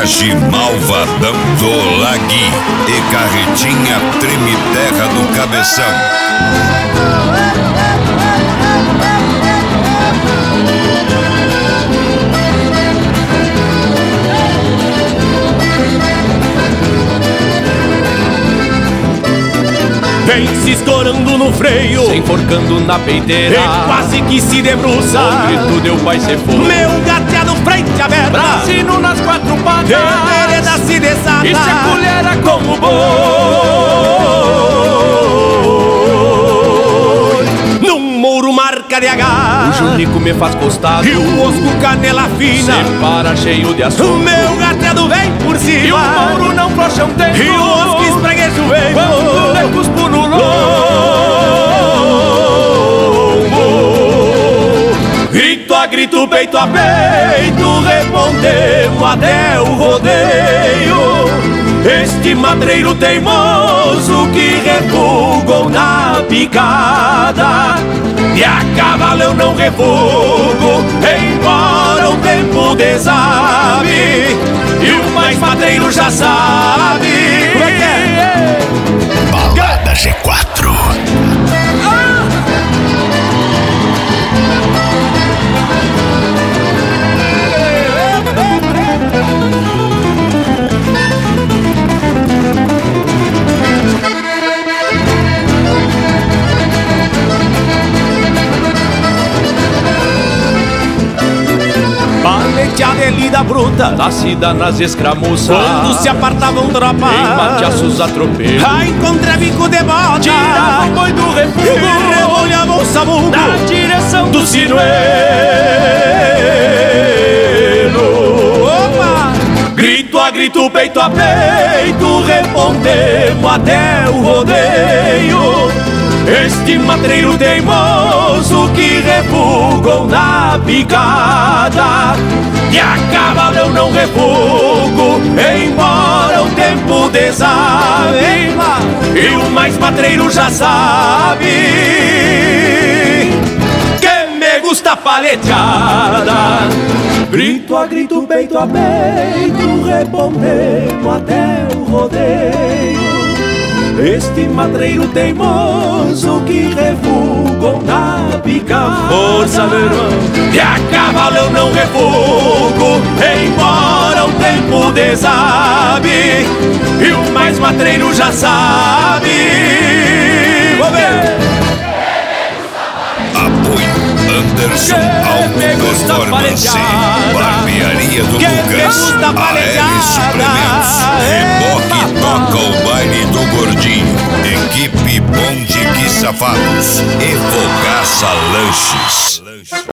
Traje malvadão do Lagui e carretinha treme terra do cabeção. Vem se estourando no freio, se enforcando na peiteira, e quase que se debruça. O grito deu pai ser fogo. Meu gateado frente aberta, brasino nas quatro patas, vereda se desata e se acolhera como boi. Num mouro marca de H, o junico me faz costado, e o osco canela fina separa cheio de assunto. O meu gateado vem por cima, e o mouro não flocha um tempo, e o osco espregueja o veio. Quando eu cuspo no lombo, grito a grito, peito a peito, respondemos até o rodeio. Este matreiro teimoso que refugou na picada, e a cavalo eu não refugo, embora o tempo desabe, e o mais matreiro já sabe. Balada G4. Paleteada é lida bruta, nascida nas escramuças, quando se apartavam tropas, em mateaços atropelo, a encontra bico de bota, tirava o boi do refúgio, rebolhava o sabugo na direção do sinuelo. Opa! Grito a grito, peito a peito, respondemos até o rodeio. Este matreiro teimoso que refugou na picada, e a cavalo eu não refugo, embora o tempo desabe, e o mais matreiro já sabe que me gusta paleteada. Grito a grito, peito a peito, respondemos até o rodeio. Este matreiro teimoso que refugou na picada, força meu irmão, e a cavalo eu não refugo, embora o tempo desabe, e o mais matreiro já sabe. Vou ver. Apoio Anderson Auto Performance, Barbearia do Lucas, AL Suplementos, Reboque toca o baile do gordinho, Equipe Bom de Que Safados e Fogaça Lanches.